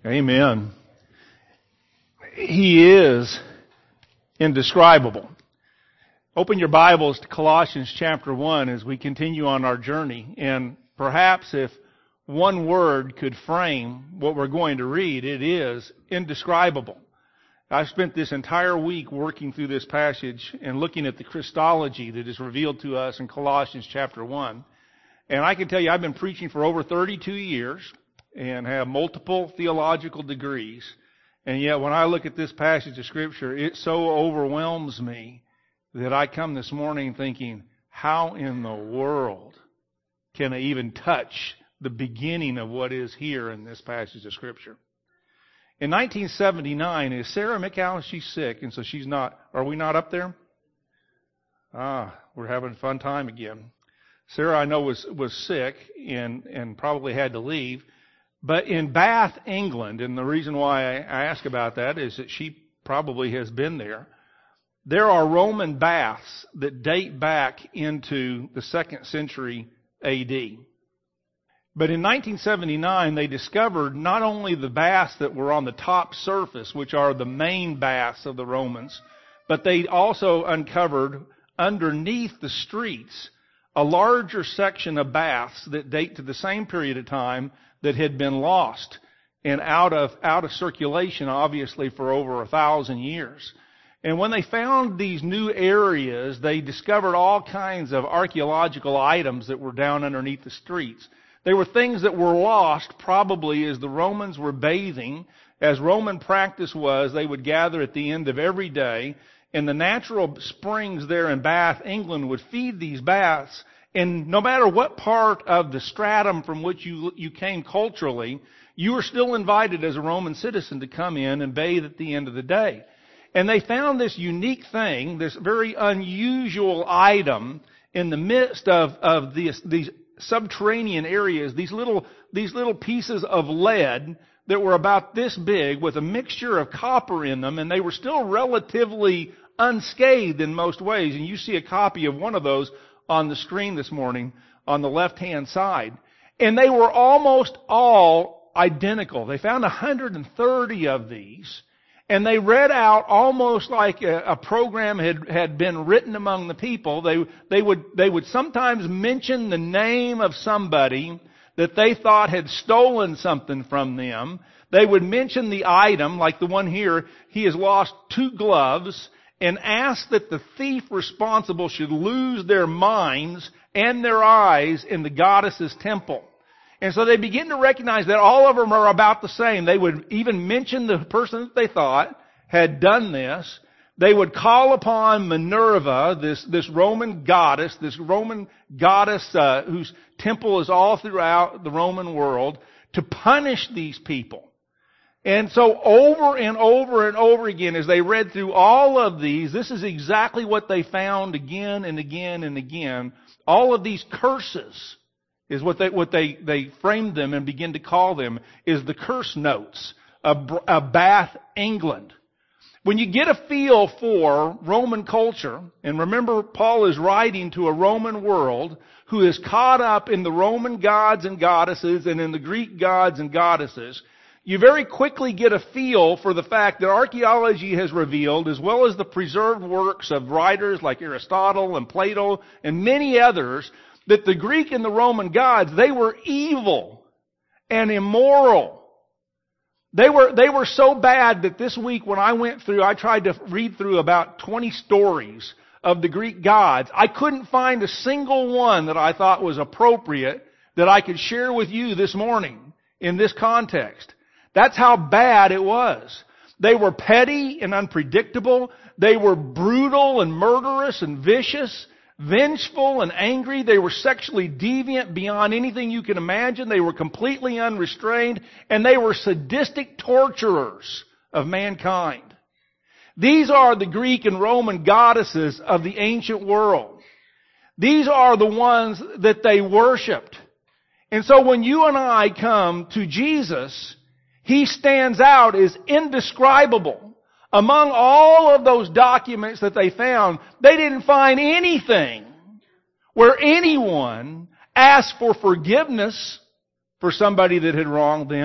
Amen. He is indescribable. Open your Bibles to Colossians chapter 1 as we continue on our journey. And perhaps if one word could frame what we're going to read, it is indescribable. I've spent this entire week working through this passage and looking at the Christology that is revealed to us in Colossians chapter 1. And I can tell you I've been preaching for over 32 years and have multiple theological degrees. And yet when I look at this passage of Scripture, it so overwhelms me that I come this morning thinking, how in the world can I even touch the beginning of what is here in this passage of Scripture? In 1979, is Sarah McAllen, she's sick, and so she's not, are we not up there? We're having a fun time again. Sarah, I know, was sick and probably had to leave. But in Bath, England, and the reason why I ask about that is that she probably has been there, there are Roman baths that date back into the 2nd century A.D. But in 1979, they discovered not only the baths that were on the top surface, which are the main baths of the Romans, but they also uncovered underneath the streets a larger section of baths that date to the same period of time that had been lost and out of circulation, obviously, for over 1,000 years. And when they found these new areas, they discovered all kinds of archaeological items that were down underneath the streets. They were things that were lost probably as the Romans were bathing. As Roman practice was, they would gather at the end of every day, and the natural springs there in Bath, England, would feed these baths. And no matter what part of the stratum from which you came culturally, you were still invited as a Roman citizen to come in and bathe at the end of the day. And they found this unique thing, this very unusual item in the midst of these subterranean areas, these little pieces of lead that were about this big with a mixture of copper in them, and they were still relatively unscathed in most ways. And you see a copy of one of those on the screen this morning on the left-hand side. And they were almost all identical. They found 130 of these, and they read out almost like a program had been written among the people. They would sometimes mention the name of somebody that they thought had stolen something from them. They would mention the item, like the one here, he has lost 2 gloves, and ask that the thief responsible should lose their minds and their eyes in the goddess's temple. And so they begin to recognize that all of them are about the same. They would even mention the person that they thought had done this. They would call upon Minerva, this Roman goddess, whose temple is all throughout the Roman world, to punish these people. And so over and over and over again, as they read through all of these, this is exactly what they found again and again and again. All of these curses is what they framed them and begin to call them, is the curse notes of Bath, England. When you get a feel for Roman culture, and remember Paul is writing to a Roman world who is caught up in the Roman gods and goddesses and in the Greek gods and goddesses, you very quickly get a feel for the fact that archaeology has revealed, as well as the preserved works of writers like Aristotle and Plato and many others, that the Greek and the Roman gods, they were evil and immoral. They were so bad that this week when I went through, I tried to read through about 20 stories of the Greek gods. I couldn't find a single one that I thought was appropriate that I could share with you this morning in this context. That's how bad it was. They were petty and unpredictable. They were brutal and murderous and vicious, vengeful and angry. They were sexually deviant beyond anything you can imagine. They were completely unrestrained, and they were sadistic torturers of mankind. These are the Greek and Roman goddesses of the ancient world. These are the ones that they worshipped. And so when you and I come to Jesus, He stands out as indescribable. Among all of those documents that they found, they didn't find anything where anyone asked for forgiveness for somebody that had wronged them,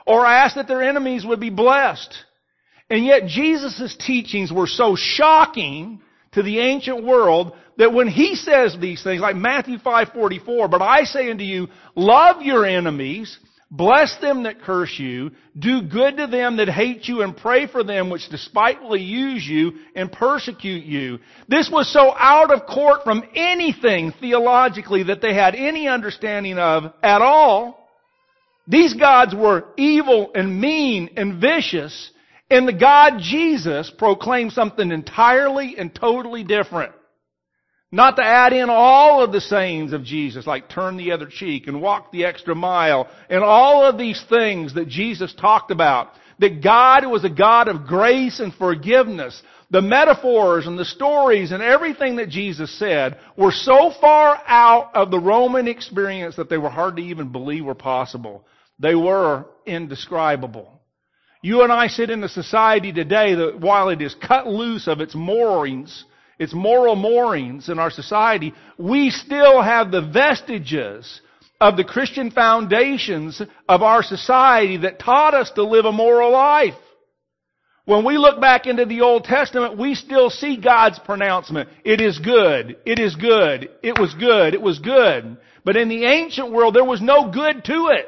or ask that their enemies would be blessed. And yet Jesus' teachings were so shocking to the ancient world that when He says these things, like Matthew 5:44, but I say unto you, love your enemies, bless them that curse you, do good to them that hate you, and pray for them which despitefully use you and persecute you. This was so out of court from anything theologically that they had any understanding of at all. These gods were evil and mean and vicious, and the God Jesus proclaimed something entirely and totally different. Not to add in all of the sayings of Jesus, like turn the other cheek and walk the extra mile, and all of these things that Jesus talked about. That God was a God of grace and forgiveness. The metaphors and the stories and everything that Jesus said were so far out of the Roman experience that they were hard to even believe were possible. They were indescribable. You and I sit in a society today that while it is cut loose of its moorings, its moral moorings in our society, we still have the vestiges of the Christian foundations of our society that taught us to live a moral life. When we look back into the Old Testament, we still see God's pronouncement. It is good. It is good. It was good. It was good. But in the ancient world, there was no good to it.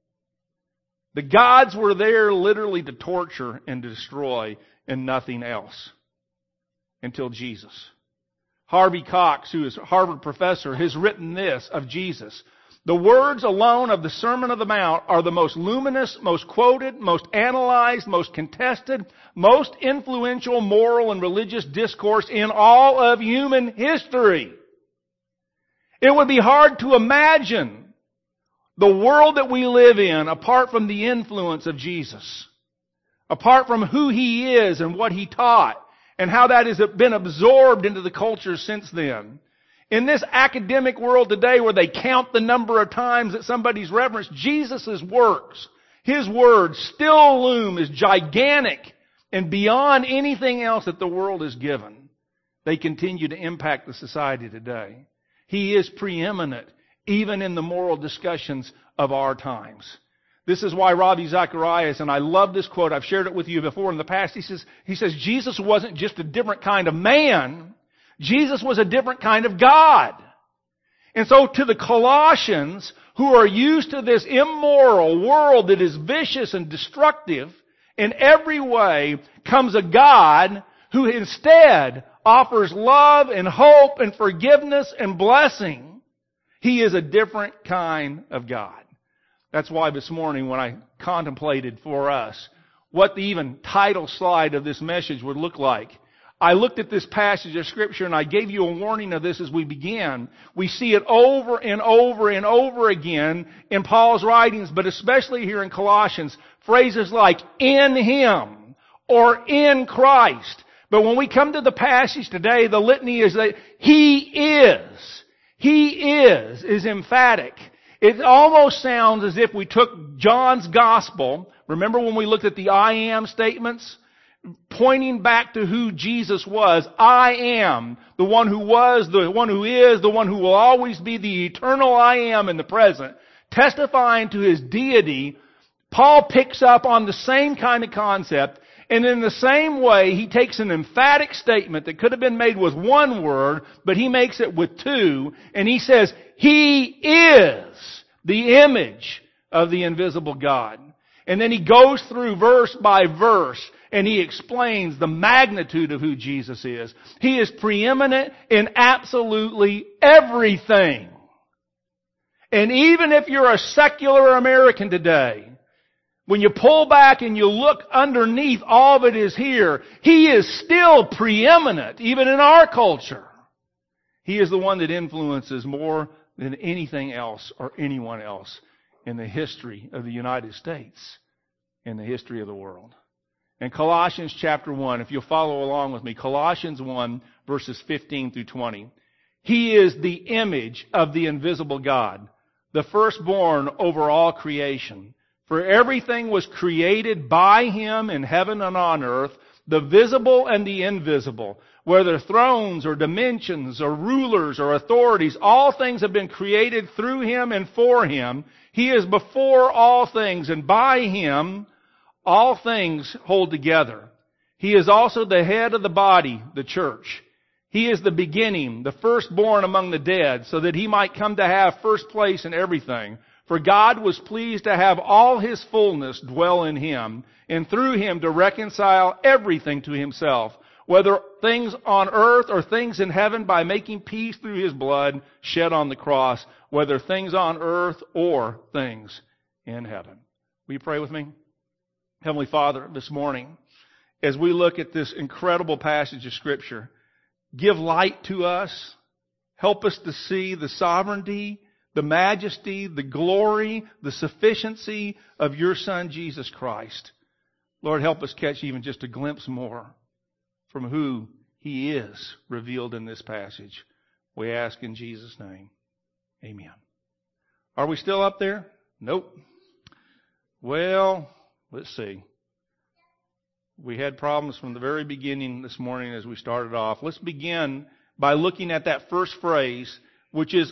The gods were there literally to torture and to destroy and nothing else. Until Jesus. Harvey Cox, who is a Harvard professor, has written this of Jesus. The words alone of the Sermon on the Mount are the most luminous, most quoted, most analyzed, most contested, most influential moral and religious discourse in all of human history. It would be hard to imagine the world that we live in apart from the influence of Jesus. Apart from who He is and what He taught. And how that has been absorbed into the culture since then. In this academic world today where they count the number of times that somebody's referenced Jesus' works, His words still loom as gigantic and beyond anything else that the world has given. They continue to impact the society today. He is preeminent even in the moral discussions of our times. This is why Ravi Zacharias, and I love this quote, I've shared it with you before in the past, he says, Jesus wasn't just a different kind of man, Jesus was a different kind of God. And so to the Colossians, who are used to this immoral world that is vicious and destructive in every way, comes a God who instead offers love and hope and forgiveness and blessing. He is a different kind of God. That's why this morning when I contemplated for us what the even title slide of this message would look like, I looked at this passage of Scripture and I gave you a warning of this as we began. We see it over and over and over again in Paul's writings, but especially here in Colossians, phrases like in Him or in Christ. But when we come to the passage today, the litany is that He is emphatic. It almost sounds as if we took John's Gospel, remember when we looked at the I am statements? Pointing back to who Jesus was. I am the one who was, the one who is, the one who will always be, the eternal I am in the present. Testifying to His deity, Paul picks up on the same kind of concept, and in the same way, he takes an emphatic statement that could have been made with one word, but he makes it with two, and he says, He is the image of the invisible God. And then he goes through verse by verse, and he explains the magnitude of who Jesus is. He is preeminent in absolutely everything. And even if you're a secular American today, when you pull back and you look underneath, all of it is here. He is still preeminent, even in our culture. He is the one that influences more than anything else or anyone else in the history of the United States, in the history of the world. In Colossians chapter 1, if you'll follow along with me, Colossians 1 verses 15 through 20. He is the image of the invisible God, the firstborn over all creation. For everything was created by Him in heaven and on earth, the visible and the invisible, whether thrones or dimensions or rulers or authorities, all things have been created through Him and for Him. He is before all things, and by Him all things hold together. He is also the head of the body, the church. He is the beginning, the firstborn among the dead, so that He might come to have first place in everything. For God was pleased to have all His fullness dwell in Him, and through Him to reconcile everything to Himself, whether things on earth or things in heaven, by making peace through His blood shed on the cross, whether things on earth or things in heaven. Will you pray with me? Heavenly Father, this morning, as we look at this incredible passage of Scripture, give light to us. Help us to see the sovereignty, the majesty, the glory, the sufficiency of your Son, Jesus Christ. Lord, help us catch even just a glimpse more from who He is revealed in this passage. We ask in Jesus' name. Amen. Are we still up there? Nope. Well, let's see. We had problems from the very beginning this morning as we started off. Let's begin by looking at that first phrase, which is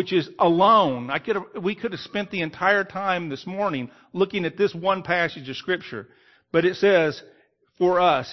alone. We could have spent the entire time this morning looking at this one passage of Scripture. But it says, for us,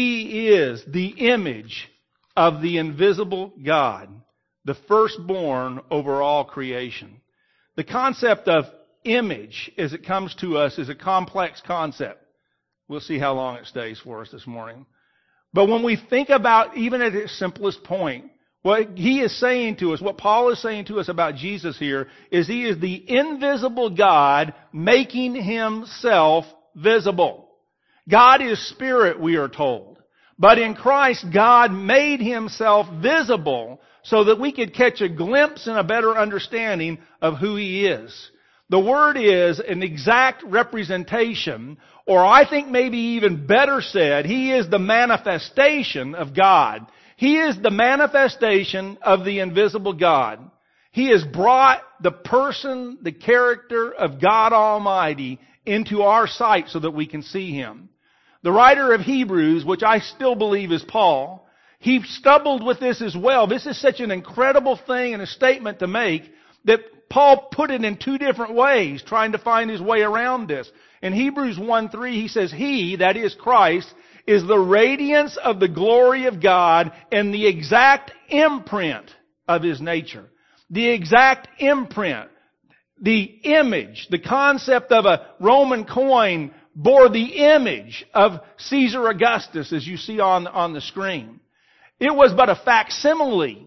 He is the image of the invisible God, the firstborn over all creation. The concept of image, as it comes to us, is a complex concept. We'll see how long it stays for us this morning. But when we think about, even at its simplest point, what he is saying to us, what Paul is saying to us about Jesus here, is He is the invisible God making Himself visible. God is spirit, we are told. But in Christ, God made Himself visible so that we could catch a glimpse and a better understanding of who He is. The word is an exact representation, or I think maybe even better said, He is the manifestation of God. He is the manifestation of the invisible God. He has brought the person, the character of God Almighty into our sight so that we can see Him. The writer of Hebrews, which I still believe is Paul, he stumbled with this as well. This is such an incredible thing and a statement to make that Paul put it in two different ways, trying to find his way around this. In Hebrews 1:3, he says, He, that is Christ, is the radiance of the glory of God and the exact imprint of His nature. The exact imprint. The image, the concept of a Roman coin bore the image of Caesar Augustus, as you see on the screen. It was but a facsimile,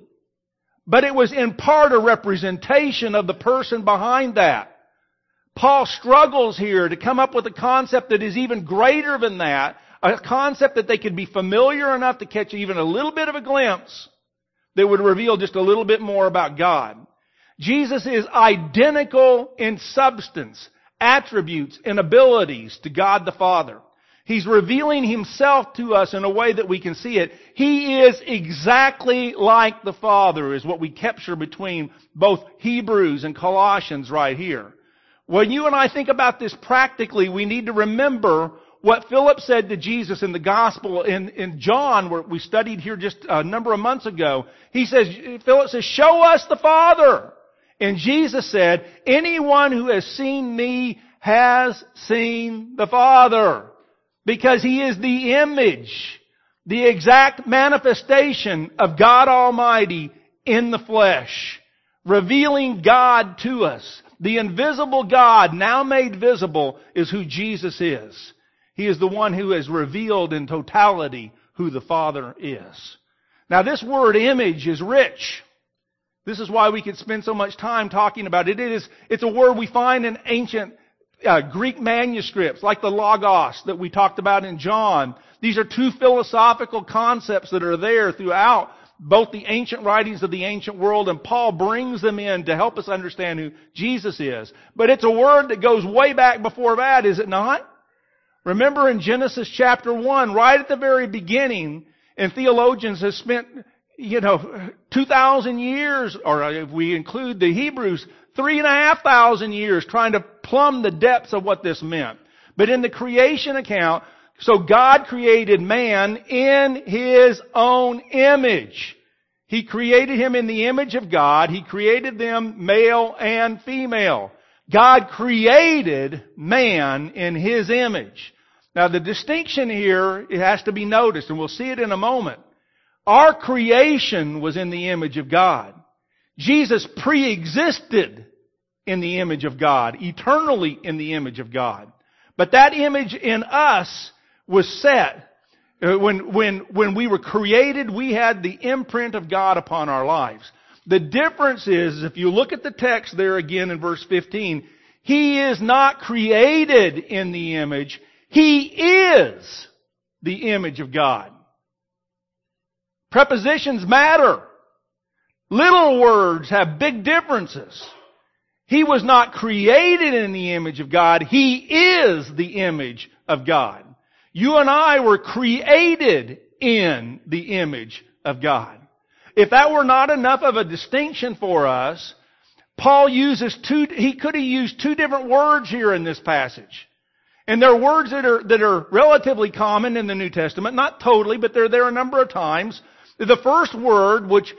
but it was in part a representation of the person behind that. Paul struggles here to come up with a concept that is even greater than that, a concept that they could be familiar enough to catch even a little bit of a glimpse that would reveal just a little bit more about God. Jesus is identical in substance, attributes, and abilities to God the Father. He's revealing Himself to us in a way that we can see it. He is exactly like the Father, is what we capture between both Hebrews and Colossians right here. When you and I think about this practically, we need to remember what Philip said to Jesus in the Gospel in John, where we studied here just a number of months ago. Philip says, show us the Father. And Jesus said, anyone who has seen me has seen the Father. Because He is the image, the exact manifestation of God Almighty in the flesh, revealing God to us. The invisible God, now made visible, is who Jesus is. He is the one who has revealed in totality who the Father is. Now this word image is rich. This is why we could spend so much time talking about it. It's a word we find in ancient Greek manuscripts, like the Logos that we talked about in John. These are two philosophical concepts that are there throughout both the ancient writings of the ancient world, and Paul brings them in to help us understand who Jesus is. But it's a word that goes way back before that, is it not? Remember in Genesis chapter 1, right at the very beginning, and theologians have spent 2,000 years, or if we include the Hebrews, 3,500 years trying to plumb the depths of what this meant. But in the creation account, So God created man in His own image. He created him in the image of God. He created them male and female. God created man in His image. Now the distinction here, it has to be noticed, and we'll see it in a moment. Our creation was in the image of God. Jesus pre-existed in the image of God, eternally in the image of God. But that image in us was set. When we were created, we had the imprint of God upon our lives. The difference is, if you look at the text there again in verse 15, He is not created in the image. He is the image of God. Prepositions matter. Little words have big differences. He was not created in the image of God. He is the image of God. You and I were created in the image of God. If that were not enough of a distinction for us, Paul uses he could have used two different words here in this passage. And they're words that are relatively common in the New Testament, not totally, but they're there a number of times. The first word, which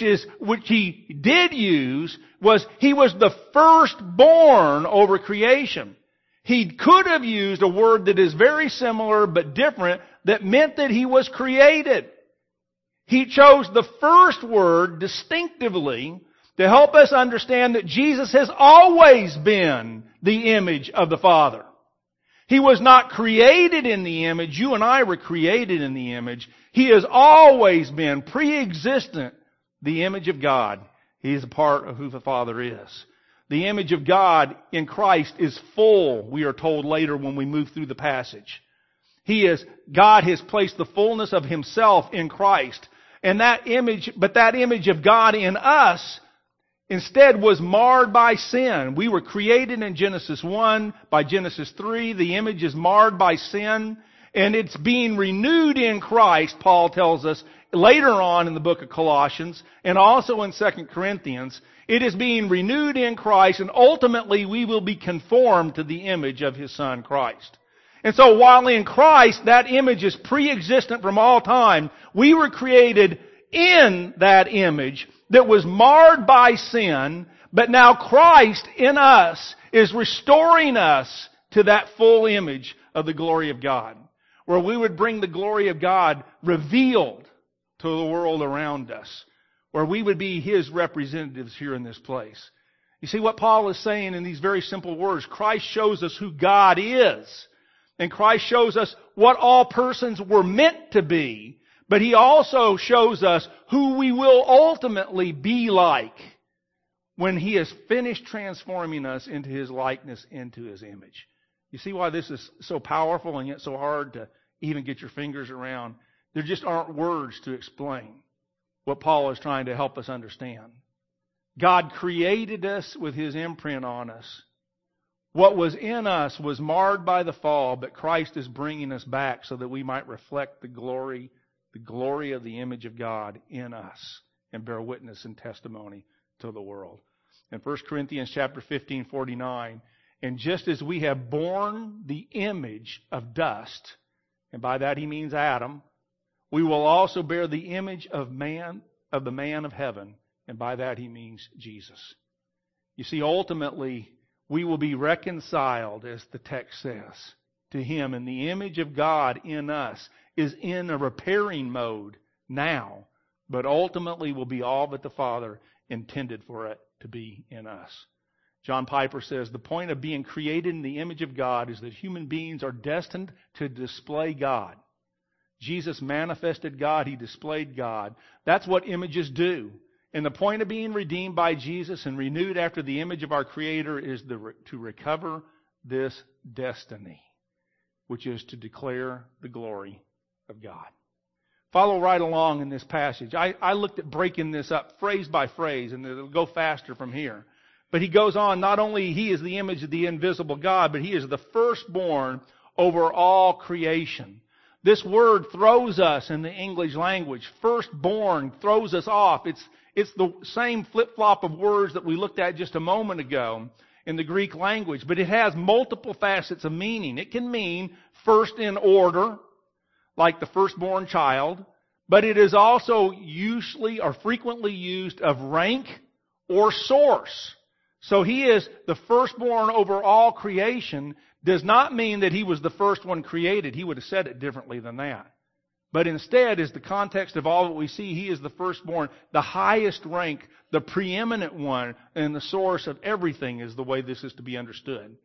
he did use, was he was the firstborn over creation. He could have used a word that is very similar but different that meant that he was created. He chose the first word distinctively to help us understand that Jesus has always been the image of the Father. He was not created in the image. You and I were created in the image. He has always been pre-existent, the image of God. He is a part of who the Father is. The image of God in Christ is full, we are told later when we move through the passage. God has placed the fullness of Himself in Christ. And that image of God in us instead was marred by sin. We were created in Genesis 1. By Genesis 3, the image is marred by sin. And it's being renewed in Christ, Paul tells us later on in the book of Colossians and also in 2 Corinthians. It is being renewed in Christ, and ultimately we will be conformed to the image of His Son, Christ. And so while in Christ that image is pre-existent from all time, we were created in that image that was marred by sin, but now Christ in us is restoring us to that full image of the glory of God, where we would bring the glory of God revealed to the world around us, where we would be His representatives here in this place. You see what Paul is saying in these very simple words? Christ shows us who God is. And Christ shows us what all persons were meant to be. But He also shows us who we will ultimately be like when He has finished transforming us into His likeness, into His image. You see why this is so powerful and yet so hard to even get your fingers around? There just aren't words to explain what Paul is trying to help us understand. God created us with His imprint on us. What was in us was marred by the fall, but Christ is bringing us back so that we might reflect the glory of the image of God in us and bear witness and testimony to the world. In 1 Corinthians chapter 15:49, and just as we have borne the image of dust, and by that he means Adam, we will also bear the image of the man of heaven, and by that he means Jesus. You see, ultimately, we will be reconciled, as the text says, to Him. And the image of God in us is in a repairing mode now, but ultimately will be all that the Father intended for it to be in us. John Piper says, the point of being created in the image of God is that human beings are destined to display God. Jesus manifested God. He displayed God. That's what images do. And the point of being redeemed by Jesus and renewed after the image of our Creator is to recover this destiny, which is to declare the glory of God. Follow right along in this passage. I looked at breaking this up phrase by phrase, and it'll go faster from here. But he goes on, not only He is the image of the invisible God, but He is the firstborn over all creation. This word throws us in the English language. Firstborn throws us off. It's the same flip-flop of words that we looked at just a moment ago. in the Greek language, but it has multiple facets of meaning. It can mean first in order, like the firstborn child, but it is also usually or frequently used of rank or source. So he is the firstborn over all creation does not mean that he was the first one created. He would have said it differently than that. But instead, is the context of all that we see, he is the firstborn, the highest rank, the preeminent one, and the source of everything is the way this is to be understood.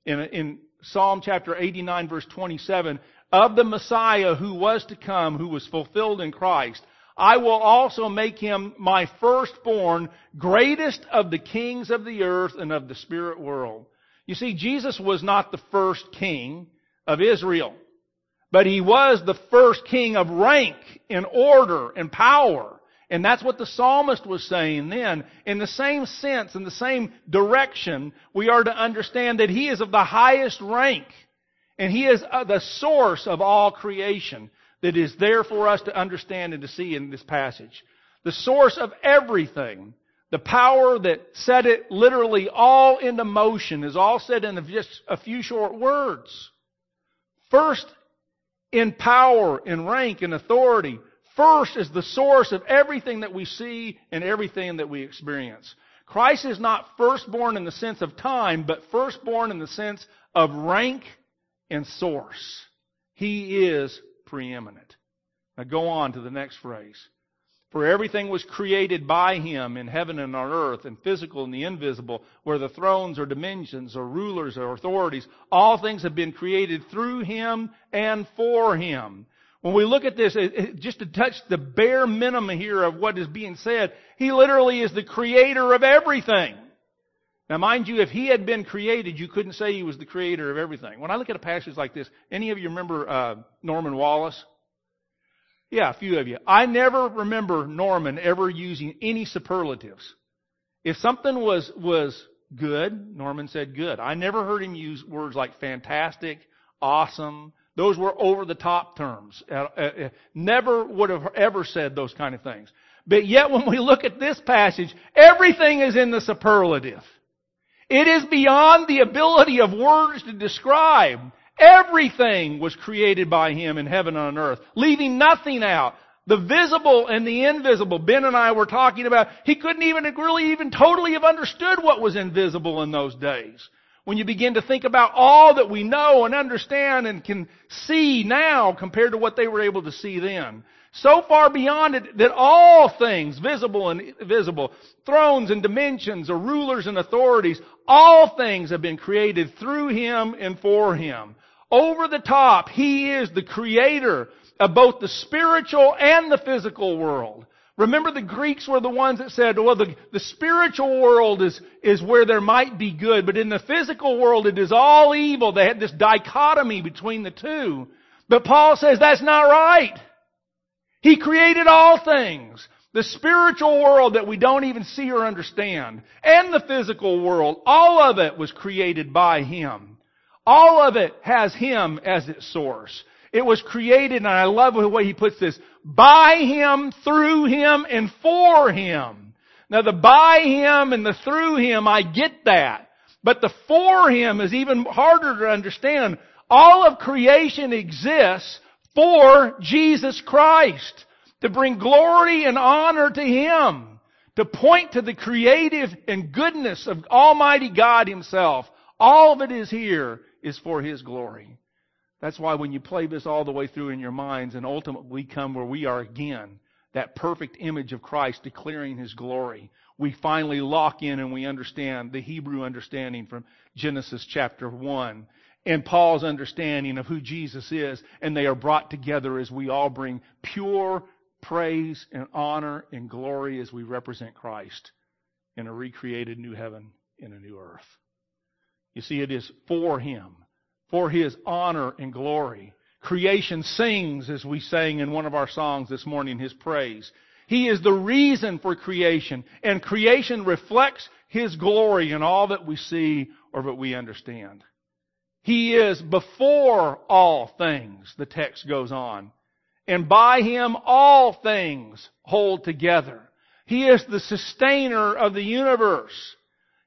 In Psalm chapter 89, verse 27, of the Messiah who was to come, who was fulfilled in Christ, I will also make him my firstborn, greatest of the kings of the earth and of the spirit world. You see, Jesus was not the first king of Israel, but he was the first king of rank and order and power. And that's what the psalmist was saying then. In the same sense, in the same direction, we are to understand that he is of the highest rank. And he is the source of all creation that is there for us to understand and to see in this passage. The source of everything. The power that set it literally all into motion is all said in just a few short words. First, in power, in rank, in authority. First is the source of everything that we see and everything that we experience. Christ is not firstborn in the sense of time, but firstborn in the sense of rank and source. He is preeminent. Now go on to the next phrase. For everything was created by him in heaven and on earth, and physical and the invisible, whether thrones or dominions or rulers or authorities. All things have been created through him and for him. When we look at this, just to touch the bare minimum here of what is being said, he literally is the creator of everything. Now mind you, if he had been created, you couldn't say he was the creator of everything. When I look at a passage like this, any of you remember Norman Wallace? Yeah, a few of you. I never remember Norman ever using any superlatives. If something was good, Norman said good. I never heard him use words like fantastic, awesome. Those were over-the-top terms. Never would have ever said those kind of things. But yet when we look at this passage, everything is in the superlative. It is beyond the ability of words to describe. Everything was created by him in heaven and on earth, leaving nothing out. The visible and the invisible. Ben and I were talking about, he couldn't even totally have understood what was invisible in those days. When you begin to think about all that we know and understand and can see now compared to what they were able to see then. So far beyond it that all things, visible and invisible, thrones and dimensions or rulers and authorities, all things have been created through him and for him. Over the top, he is the creator of both the spiritual and the physical world. Remember, the Greeks were the ones that said, well, the spiritual world is where there might be good, but in the physical world it is all evil. They had this dichotomy between the two. But Paul says that's not right. He created all things. The spiritual world that we don't even see or understand, and the physical world, all of it was created by him. All of it has him as its source. It was created, and I love the way he puts this, by him, through him, and for him. Now the by him and the through him, I get that. But the for him is even harder to understand. All of creation exists for Jesus Christ. To bring glory and honor to him. To point to the creative and goodness of Almighty God himself. All of it is here is for his glory. That's why when you play this all the way through in your minds and ultimately we come where we are again, that perfect image of Christ declaring his glory, we finally lock in and we understand the Hebrew understanding from Genesis chapter 1 and Paul's understanding of who Jesus is, and they are brought together as we all bring pure praise and honor and glory as we represent Christ in a recreated new heaven and a new earth. You see, it is for him, for his honor and glory. Creation sings, as we sang in one of our songs this morning, his praise. He is the reason for creation, and creation reflects his glory in all that we see or that we understand. He is before all things, the text goes on. And by him all things hold together. He is the sustainer of the universe.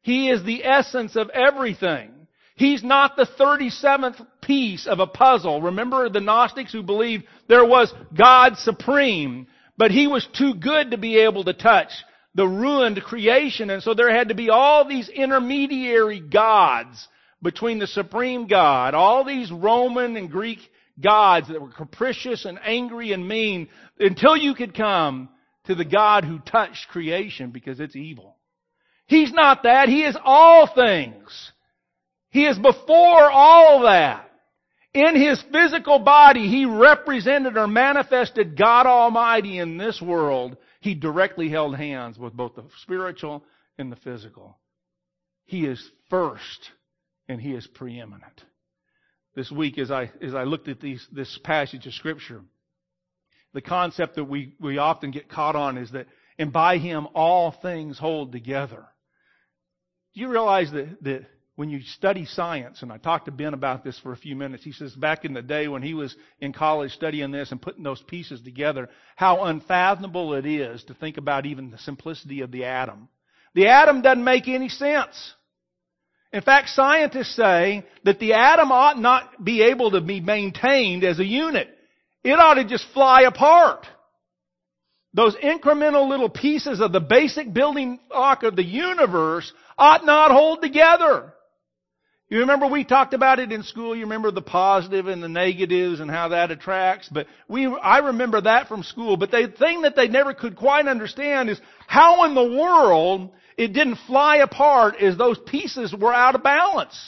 He is the essence of everything. He's not the 37th piece of a puzzle. Remember the Gnostics who believed there was God supreme, but He was too good to be able to touch the ruined creation, and so there had to be all these intermediary gods between the supreme God, all these Roman and Greek gods that were capricious and angry and mean, until you could come to the God who touched creation because it's evil. He's not that. He is all things. He is before all that. In His physical body, He represented or manifested God Almighty in this world. He directly held hands with both the spiritual and the physical. He is first and He is preeminent. This week, as I looked at this passage of Scripture, the concept that we often get caught on is that, and by Him all things hold together. Do you realize that when you study science, and I talked to Ben about this for a few minutes, he says back in the day when he was in college studying this and putting those pieces together, how unfathomable it is to think about even the simplicity of the atom. The atom doesn't make any sense. In fact, scientists say that the atom ought not be able to be maintained as a unit. It ought to just fly apart. Those incremental little pieces of the basic building block of the universe ought not hold together. You remember we talked about it in school. You remember the positive and the negatives and how that attracts. But I remember that from school. But the thing that they never could quite understand is how in the world it didn't fly apart as those pieces were out of balance.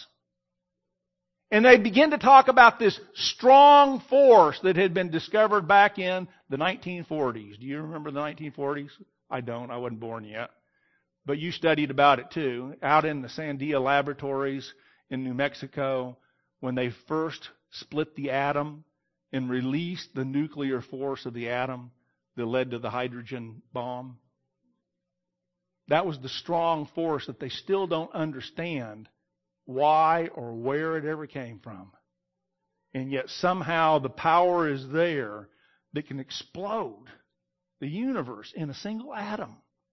And they begin to talk about this strong force that had been discovered back in the 1940s. Do you remember the 1940s? I don't. I wasn't born yet. But you studied about it too. Out in the Sandia laboratories in New Mexico, when they first split the atom and released the nuclear force of the atom that led to the hydrogen bomb. That was the strong force that they still don't understand why or where it ever came from. And yet somehow the power is there that can explode the universe in a single atom.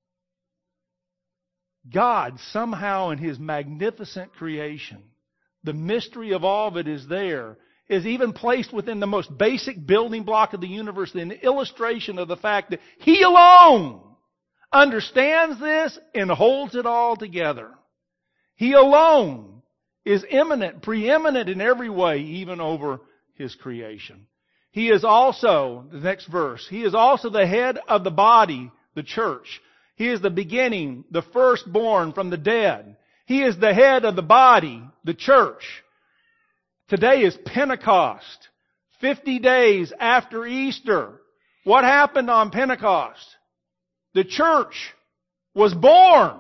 God somehow in His magnificent creation, the mystery of all of it is there, is even placed within the most basic building block of the universe, an illustration of the fact that He alone understands this and holds it all together. He alone is eminent, preeminent in every way, even over His creation. He is also, the next verse, He is also the head of the body, the church. He is the beginning, the firstborn from the dead. He is the head of the body, the church. Today is Pentecost, 50 days after Easter. What happened on Pentecost? The church was born.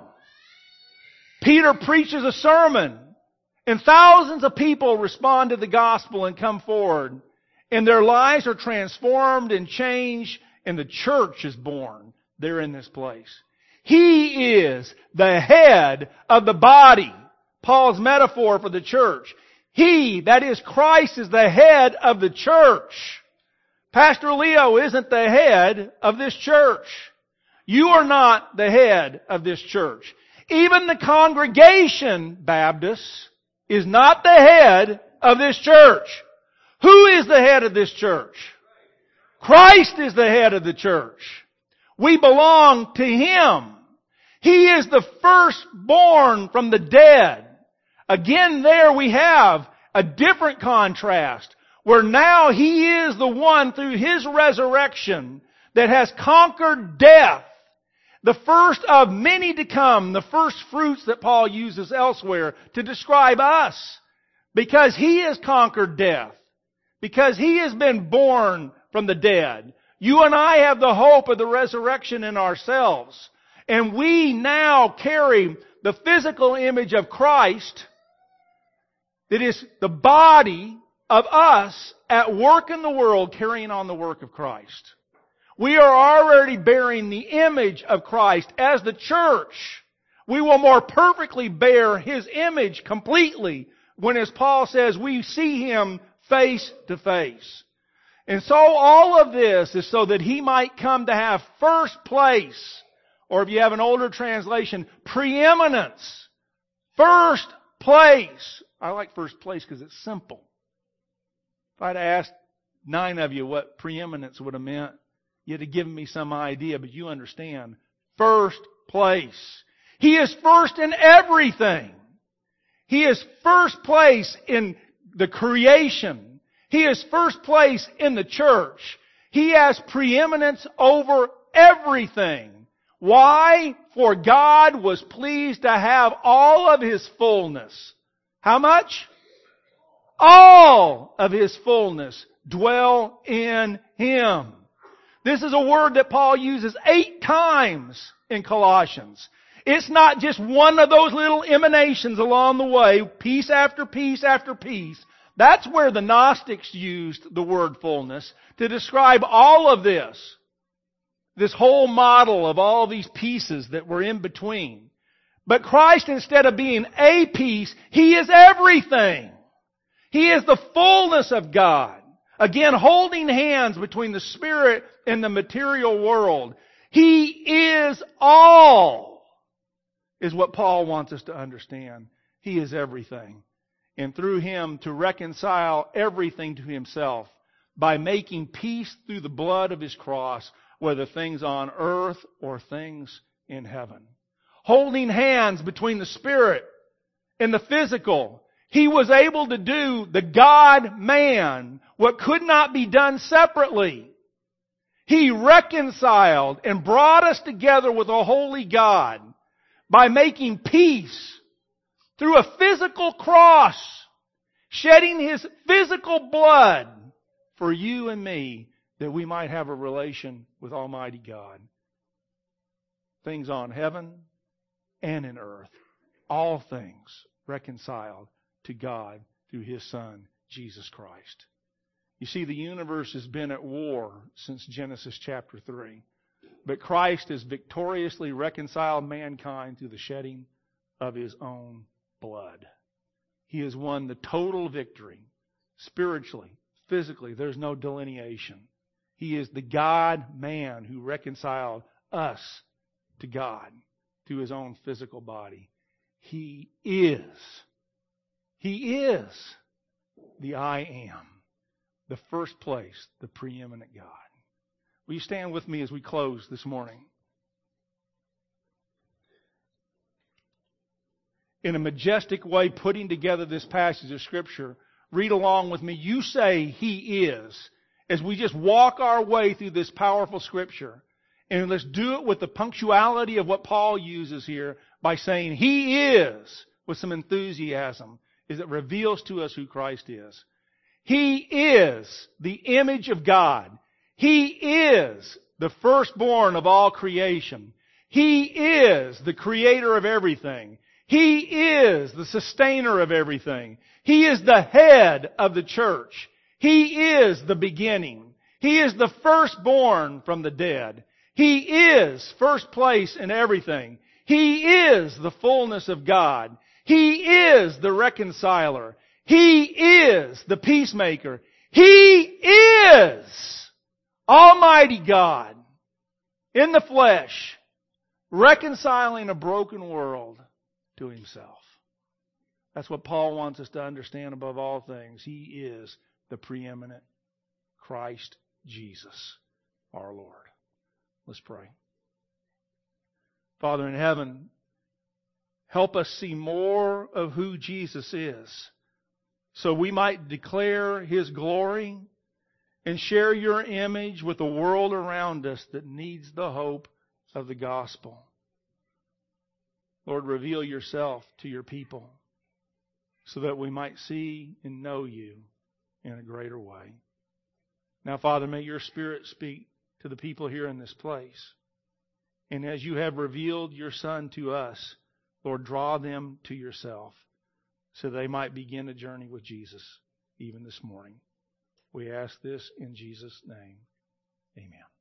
Peter preaches a sermon, and thousands of people respond to the gospel and come forward. And their lives are transformed and changed, and the church is born there in this place. He is the head of the body. Paul's metaphor for the church. He, that is Christ, is the head of the church. Pastor Leo isn't the head of this church. You are not the head of this church. Even the congregation, Baptists, is not the head of this church. Who is the head of this church? Christ is the head of the church. We belong to Him. He is the firstborn from the dead. Again, there we have a different contrast, where now He is the one through His resurrection that has conquered death. The first of many to come, the first fruits that Paul uses elsewhere to describe us. Because He has conquered death. Because He has been born from the dead. You and I have the hope of the resurrection in ourselves. And we now carry the physical image of Christ that is the body of us at work in the world carrying on the work of Christ. We are already bearing the image of Christ as the church. We will more perfectly bear His image completely when, as Paul says, we see Him face to face. And so all of this is so that He might come to have first place, or if you have an older translation, preeminence First place. I like first place because it's simple. If I'd asked 9 of you what preeminence would have meant, you'd have given me some idea, but you understand. First place. He is first in everything. He is first place in the creation. He is first place in the church. He has preeminence over everything. Why? For God was pleased to have all of His fullness. How much? All of His fullness dwell in Him. This is a word that Paul uses 8 times in Colossians. It's not just one of those little emanations along the way, piece after piece after piece. That's where the Gnostics used the word fullness to describe all of this. This whole model of all these pieces that were in between. But Christ, instead of being a piece, He is everything. He is the fullness of God. Again, holding hands between the Spirit and the material world. He is all, is what Paul wants us to understand. He is everything. And through Him to reconcile everything to Himself by making peace through the blood of His cross, whether things on earth or things in heaven. Holding hands between the Spirit and the physical. He was able to do the God-man, what could not be done separately. He reconciled and brought us together with a holy God by making peace through a physical cross, shedding His physical blood for you and me, that we might have a relation with Almighty God. Things on heaven and in earth. All things reconciled to God through His Son, Jesus Christ. You see, the universe has been at war since Genesis chapter 3. But Christ has victoriously reconciled mankind through the shedding of His own blood. He has won the total victory. Spiritually, physically, there's no delineation. He is the God-man who reconciled us to God through His own physical body. He is the I Am, the first place, the preeminent God. Will you stand with me as we close this morning? In a majestic way, putting together this passage of Scripture, read along with me. You say He is, as we just walk our way through this powerful Scripture. And let's do it with the punctuality of what Paul uses here by saying He is, with some enthusiasm, as it reveals to us who Christ is. He is the image of God. He is the firstborn of all creation. He is the creator of everything. He is the sustainer of everything. He is the head of the church. He is the beginning. He is the firstborn from the dead. He is first place in everything. He is the fullness of God. He is the reconciler. He is the peacemaker. He is Almighty God in the flesh, reconciling a broken world to Himself. That's what Paul wants us to understand above all things. He is the preeminent Christ Jesus, our Lord. Let's pray. Father in heaven, help us see more of who Jesus is, so we might declare His glory and share Your image with the world around us that needs the hope of the gospel. Lord, reveal Yourself to Your people so that we might see and know You in a greater way. Now, Father, may Your Spirit speak to the people here in this place. And as You have revealed Your Son to us, Lord, draw them to Yourself so they might begin a journey with Jesus even this morning. We ask this in Jesus' name. Amen.